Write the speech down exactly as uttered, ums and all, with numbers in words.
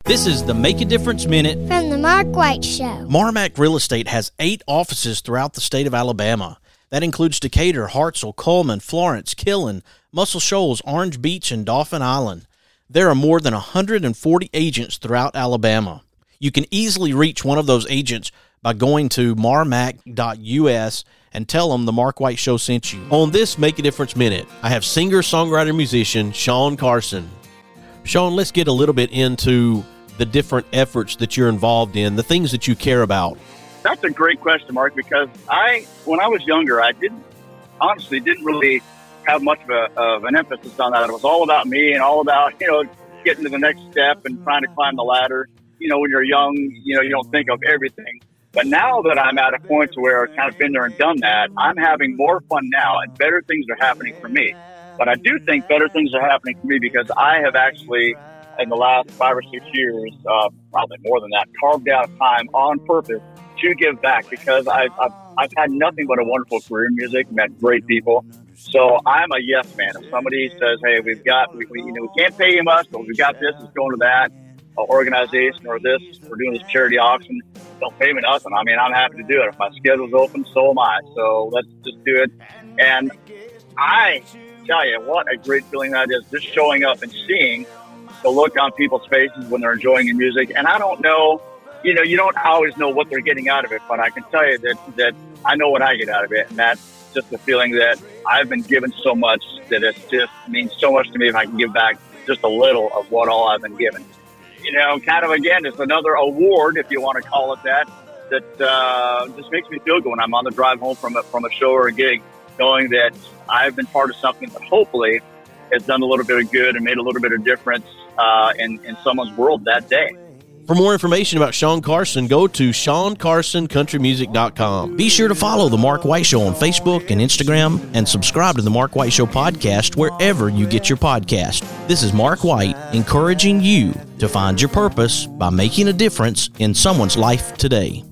This is the Make a Difference Minute from the Mark White Show. Marmac Real Estate has eight offices throughout the state of Alabama. That includes Decatur, Hartselle, Coleman, Florence, Killen, Muscle Shoals, Orange Beach, and Dauphin Island. There are more than one hundred forty agents throughout Alabama. You can easily reach one of those agents by going to marmac dot U S and tell them the Mark White Show sent you. On this Make a Difference Minute, I have singer, songwriter, musician Sean Carson. Sean, let's get a little bit into the different efforts that you're involved in, the things that you care about. That's a great question, Mark, because I, when I was younger, I didn't, honestly, didn't really have much of, a, of an emphasis on that. It was all about me and all about, you know, getting to the next step and trying to climb the ladder. You know, when you're young, you know, you don't think of everything. But now that I'm at a point to where I've kind of been there and done that, I'm having more fun now and better things are happening for me. But I do think better things are happening for me because I have actually, in the last five or six years, uh, probably more than that, carved out time on purpose to give back because I've, I've, I've had nothing but a wonderful career in music, met great people. So I'm a yes man. If somebody says, hey, we've got, we, we, you know, we can't pay you much, but we've got this, it's going to that uh, organization or this, we're doing this charity auction, don't pay me nothing. I mean, I'm happy to do it. If my schedule's open, so am I. So let's just do it. And I tell you, what a great feeling that is, just showing up and seeing the look on people's faces when they're enjoying your music. And I don't know, you know, you don't always know what they're getting out of it, but I can tell you that, that I know what I get out of it. And that's just the feeling that I've been given so much that it just means so much to me if I can give back just a little of what all I've been given. You know, kind of, again, it's another award, if you want to call it that, that uh, just makes me feel good when I'm on the drive home from a, from a show or a gig, knowing that I've been part of something that hopefully has done a little bit of good and made a little bit of difference uh, in, in someone's world that day. For more information about Sean Carson, go to sean carson country music dot com. Be sure to follow The Mark White Show on Facebook and Instagram and subscribe to The Mark White Show podcast wherever you get your podcast. This is Mark White encouraging you to find your purpose by making a difference in someone's life today.